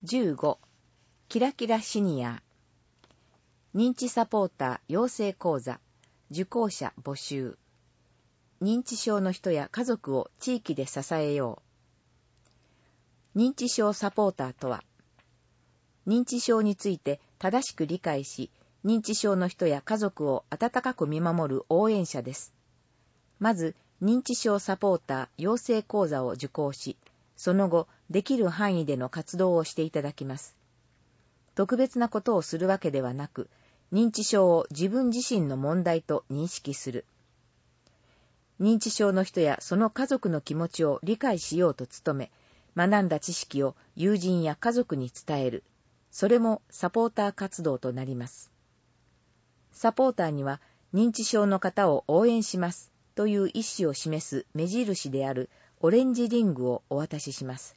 15、キラキラシニア。認知サポーター養成講座、受講者募集。認知症の人や家族を地域で支えよう。認知症サポーターとは、認知症について正しく理解し、認知症の人や家族を温かく見守る応援者です。まず、認知症サポーター養成講座を受講し、その後、できる範囲での活動をしていただきます。特別なことをするわけではなく、認知症を自分自身の問題と認識する。認知症の人やその家族の気持ちを理解しようと努め、学んだ知識を友人や家族に伝える。それもサポーター活動となります。サポーターには認知症の方を応援しますという意思を示す目印であるオレンジリングをお渡しします。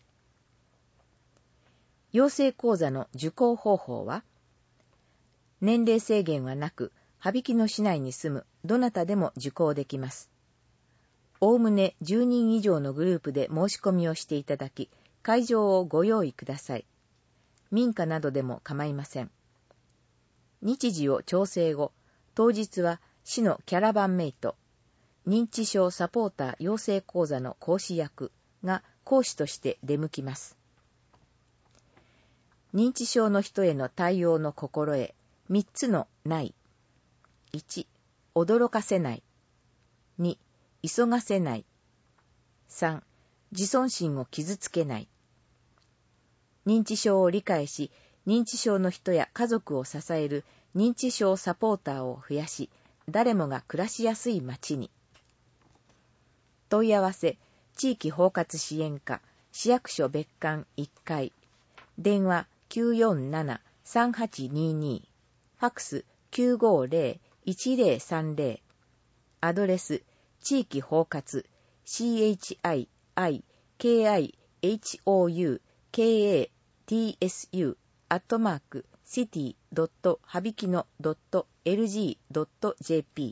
養成講座の受講方法は、年齢制限はなく、羽曳野市内に住むどなたでも受講できます。おおむね10人以上のグループで申し込みをしていただき、会場をご用意ください。民家などでも構いません。日時を調整後、当日は市のキャラバンメイト、認知症サポーター養成講座の講師役が講師として出向きます。認知症の人への対応の心得、3つのない。1、驚かせない。2、急がせない。3、自尊心を傷つけない。認知症を理解し、認知症の人や家族を支える認知症サポーターを増やし、誰もが暮らしやすい街に。問い合わせ、地域包括支援課、市役所別館1階。電話 947-3822。ファックス 950-1030。アドレス、地域包括、chikihoukatsu@city.habikino.lg.jp。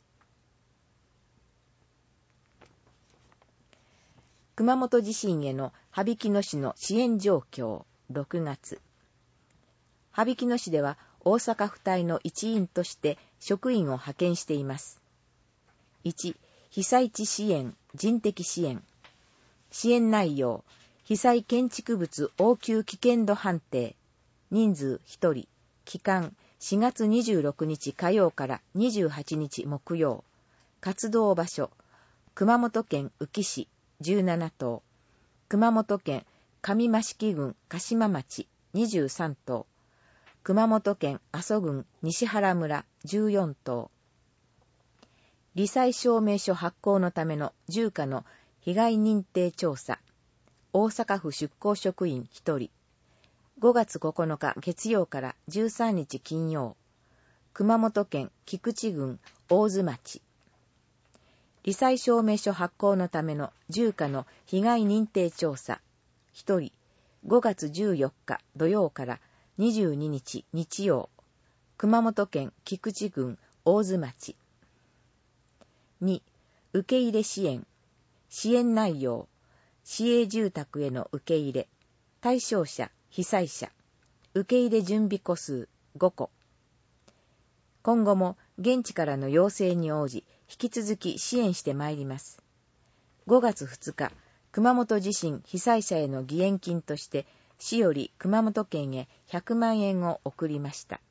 熊本地震への羽曳野市の支援状況、6月。羽曳野市では大阪府隊の一員として職員を派遣しています。1、被災地支援、人的支援。支援内容、被災建築物応急危険度判定。人数1人。期間、4月26日火曜から28日木曜。活動場所、熊本県宇城市17棟。熊本県上益城郡鹿島町23棟。熊本県阿蘇郡西原村14棟。罹災証明書発行のための住家の被害認定調査。大阪府出向職員1人。5月9日月曜から13日金曜。熊本県菊池郡大津町。罹災証明書発行のための住家の被害認定調査。1人。5月14日土曜から22日日曜。熊本県菊池郡大津町。2、受け入れ支援。支援内容。市営住宅への受け入れ。対象者、被災者。受け入れ準備戸数5戸。今後も現地からの要請に応じ、引き続き支援してまいります。5月2日、熊本地震被災者への義援金として、市より熊本県へ100万円を送りました。